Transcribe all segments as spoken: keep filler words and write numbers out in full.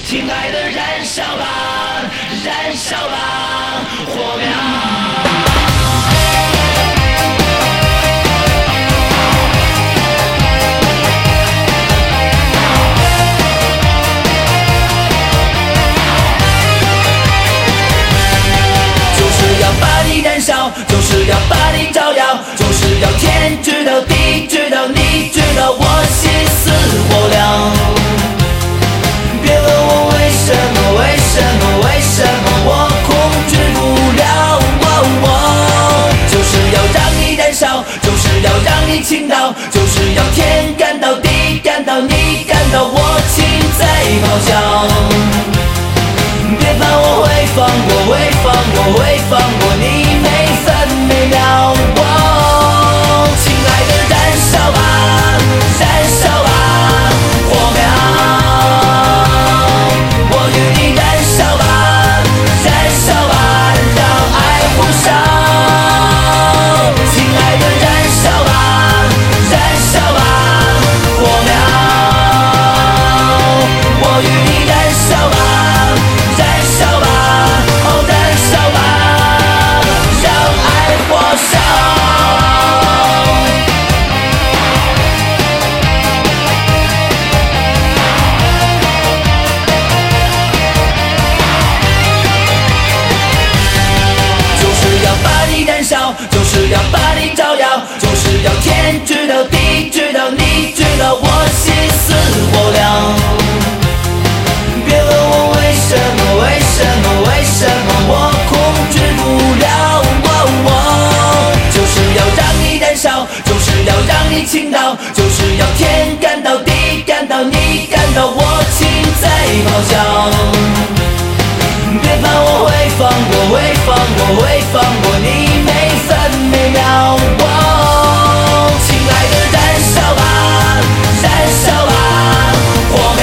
亲爱的，燃烧吧，燃烧吧，火苗。燃烧就是要把你照耀，就是要天知道地知道你知道我心似火燎。别问我为什么为什么为什么我控制不了，哦哦，就是要让你燃烧，就是要让你倾倒，就是要天干到地干到你干到我心在咆哮。别怕我会放过会放过会放过你每分每秒，哦，亲爱的，燃烧吧燃烧吧火苗，我与你燃烧吧燃烧吧，让爱火烧。亲爱的，燃烧吧燃烧吧火苗，我与你燃烧吧燃烧吧，哦，燃烧吧，让爱火烧。就是要把你燃烧，就是要把你照耀，就是要天知道地知道你知道我心似火燎。别问我为什么为什么为什么我控制不了，哦哦，就是要让你燃烧，就是要让你倾倒，就是要天干到地干到你干到我心在咆哮。别怕我会放过会放过会放过你每分每秒，哦，亲爱的，燃烧吧燃烧吧火苗，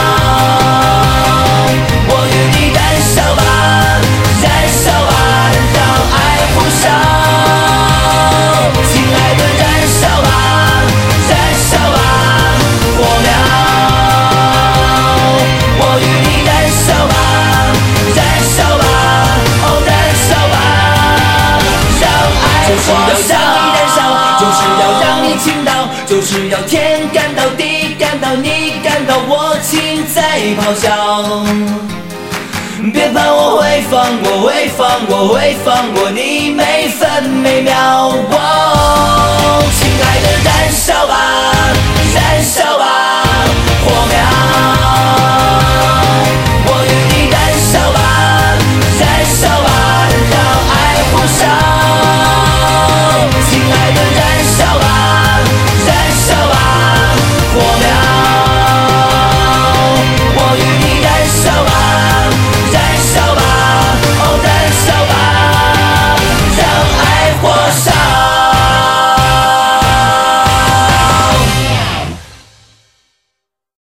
我与你燃烧吧燃烧吧，让爱火烧。亲爱的，燃烧吧燃烧吧火苗，我与你燃烧吧燃烧吧，哦，燃烧吧，让爱火烧。就是要让你燃烧，就是要让你倾倒，就是要天干到地干到你干到我心在咆哮。别怕我会放过会放过会放过你每分每秒，哦，亲爱的，燃烧吧燃烧吧